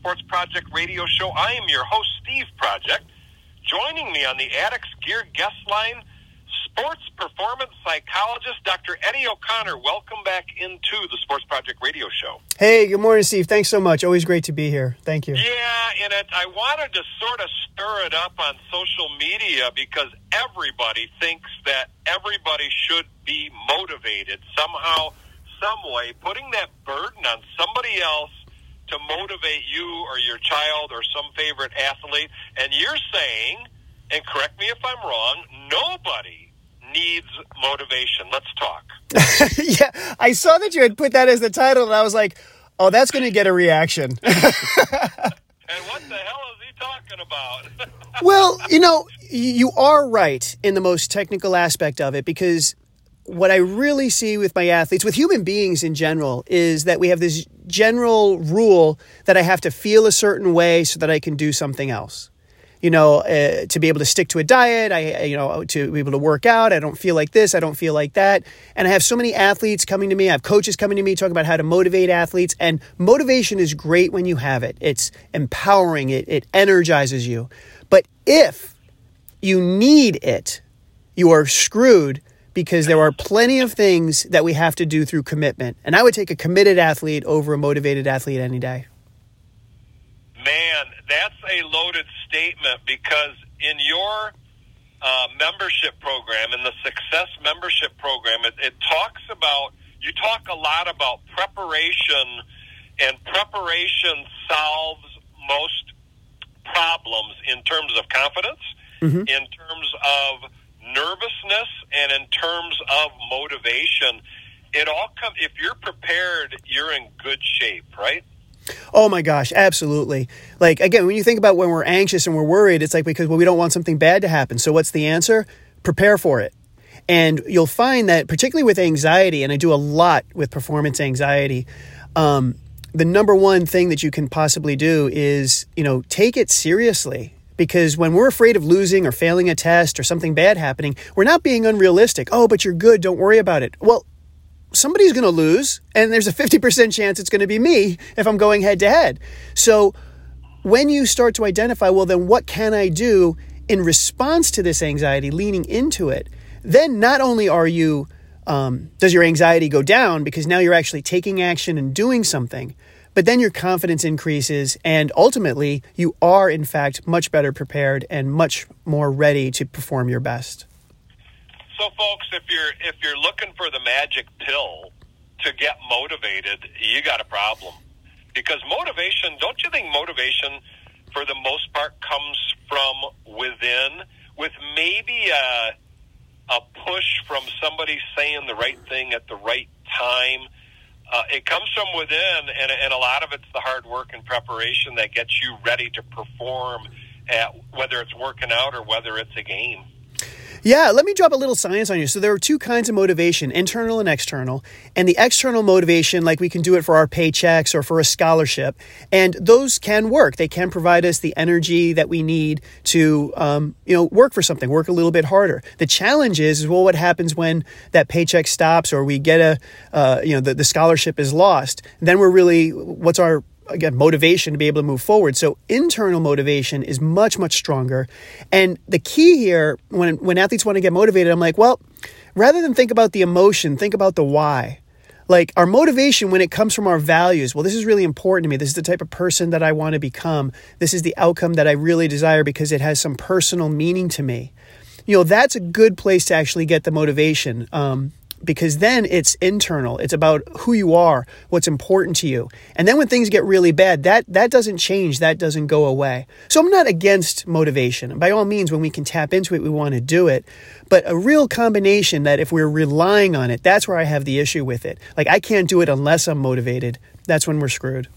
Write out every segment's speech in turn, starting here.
Sports Project radio show. I am your host, Steve Project. Joining me on the Addicts Gear guest line, sports performance psychologist Dr. Eddie O'Connor. Welcome back into the Sports Project radio show. Hey, good morning, Steve. Thanks so much. Always great to be here. Thank you. Yeah, and I wanted to sort of stir it up on social media because everybody thinks that everybody should be motivated somehow, some way, putting that burden on somebody else to motivate you or your child or some favorite athlete. And you're saying, and correct me if I'm wrong, nobody needs motivation. Let's talk. Yeah, I saw that you had put that as the title, and I was like, oh, that's going to get a reaction. And what the hell is he talking about? Well, you are right in the most technical aspect of it, because what I really see with my athletes, with human beings in general, is that we have this general rule that I have to feel a certain way so that I can do something else. To be able to stick to a diet, to be able to work out, I don't feel like this, I don't feel like that. And I have so many athletes coming to me, I have coaches coming to me talking about how to motivate athletes. And motivation is great when you have it. It's empowering, it energizes you. But if you need it, you are screwed, because there are plenty of things that we have to do through commitment. And I would take a committed athlete over a motivated athlete any day. Man, that's a loaded statement, because in your membership program, in the Success Membership Program, it talks about, you talk a lot about preparation, and preparation solves most problems in terms of confidence, in terms of nervousness, and in terms of motivation. It all comes, if you're prepared, you're in good shape, right? Oh my gosh, absolutely. Like, again, when you think about when we're anxious and we're worried, it's like because, we don't want something bad to happen. So what's the answer? Prepare for it. And you'll find that particularly with anxiety, and I do a lot with performance anxiety, the number one thing that you can possibly do is, take it seriously. Because when we're afraid of losing or failing a test or something bad happening, we're not being unrealistic. Oh, but you're good, don't worry about it. Well, somebody's going to lose, and there's a 50% chance it's going to be me if I'm going head to head. So when you start to identify, well, then what can I do in response to this anxiety, leaning into it, then not only are you, does your anxiety go down because now you're actually taking action and doing something, but then your confidence increases, and ultimately you are, in fact, much better prepared and much more ready to perform your best. So, folks, if you're looking for the magic pill to get motivated, you got a problem. Because motivation, don't you think motivation, for the most part, comes from within, with maybe a push from somebody saying the right thing at the right time? It comes from within, and a lot of it's the hard work and preparation that gets you ready to perform at whether it's working out or whether it's a game. Yeah, let me drop a little science on you. So there are two kinds of motivation, internal and external. And the external motivation, like we can do it for our paychecks or for a scholarship, and those can work. They can provide us the energy that we need to, work for something, work a little bit harder. The challenge is, well, what happens when that paycheck stops or we get the scholarship is lost? Then we're really, what's our motivation to be able to move forward. So internal motivation is much, much stronger. And the key here, when athletes want to get motivated, I'm like, well, rather than think about the emotion, think about the why. Like our motivation, when it comes from our values, well, this is really important to me. This is the type of person that I want to become. This is the outcome that I really desire because it has some personal meaning to me. That's a good place to actually get the motivation. Because then it's internal. It's about who you are, what's important to you. And then when things get really bad, that doesn't change. That doesn't go away. So I'm not against motivation. By all means, when we can tap into it, we want to do it. But a real combination that if we're relying on it, that's where I have the issue with it. Like I can't do it unless I'm motivated. That's when we're screwed.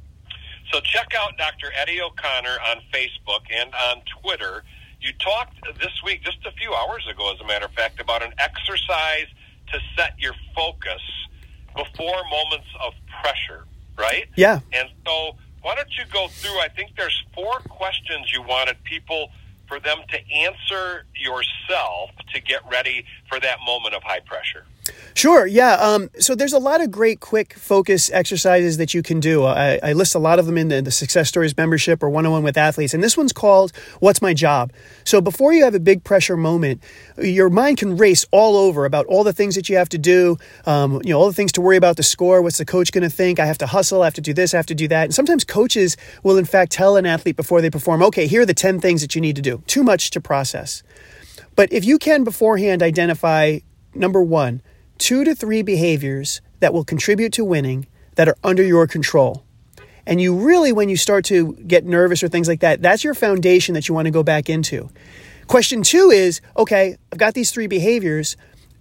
So check out Dr. Eddie O'Connor on Facebook and on Twitter. You talked this week, just a few hours ago, as a matter of fact, about an exercise to set your focus before moments of pressure, right? Yeah. And so why don't you go through, I think there's 4 questions you wanted people, for them to answer yourself to get ready for that moment of high pressure. Sure. Yeah. So there's a lot of great quick focus exercises that you can do. I list a lot of them in the Success Stories membership or one-on-one with athletes. And this one's called What's My Job? So before you have a big pressure moment, your mind can race all over about all the things that you have to do, all the things to worry about, the score, what's the coach going to think, I have to hustle, I have to do this, I have to do that. And sometimes coaches will in fact tell an athlete before they perform, okay, here are the 10 things that you need to do. Too much to process. But if you can beforehand identify, number one, 2 to 3 behaviors that will contribute to winning that are under your control. And you really, when you start to get nervous or things like that, that's your foundation that you want to go back into. Question 2 is, okay, I've got these 3 behaviors.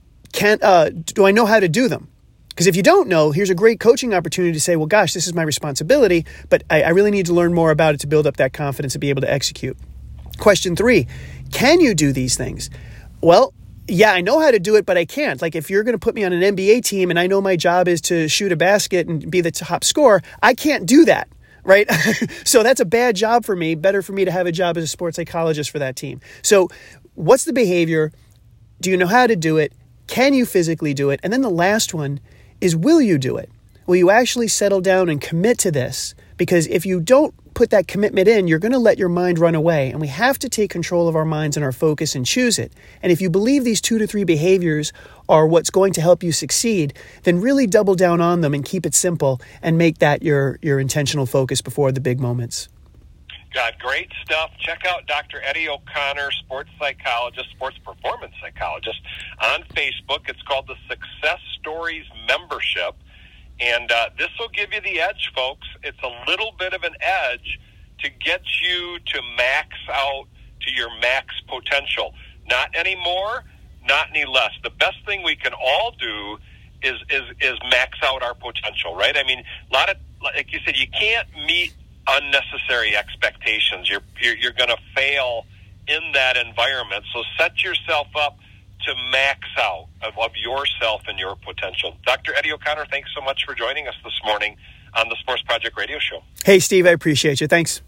Do I know how to do them? Because if you don't know, here's a great coaching opportunity to say, well, gosh, this is my responsibility, but I really need to learn more about it to build up that confidence to be able to execute. Question 3, can you do these things? Well, yeah, I know how to do it, but I can't. Like if you're going to put me on an NBA team and I know my job is to shoot a basket and be the top scorer, I can't do that, right? So that's a bad job for me. Better for me to have a job as a sports psychologist for that team. So what's the behavior? Do you know how to do it? Can you physically do it? And then the last one is, will you do it? Will you actually settle down and commit to this? Because if you don't put that commitment in, you're going to let your mind run away. And we have to take control of our minds and our focus and choose it. And if you believe these 2 to 3 behaviors are what's going to help you succeed, then really double down on them and keep it simple and make that your intentional focus before the big moments. Got great stuff. Check out Dr. Eddie O'Connor, sports psychologist, sports performance psychologist, on Facebook. It's called the Success Stories Membership. And this will give you the edge, folks. It's a little bit of an edge to get you to max out to your max potential. Not any more, not any less. The best thing we can all do is max out our potential, right? I mean, like you said, you can't meet unnecessary expectations. You're going to fail in that environment. So set yourself up to max out of yourself and your potential. Dr. Eddie O'Connor, thanks so much for joining us this morning on the Sports Project Radio Show. Hey, Steve, I appreciate you. Thanks.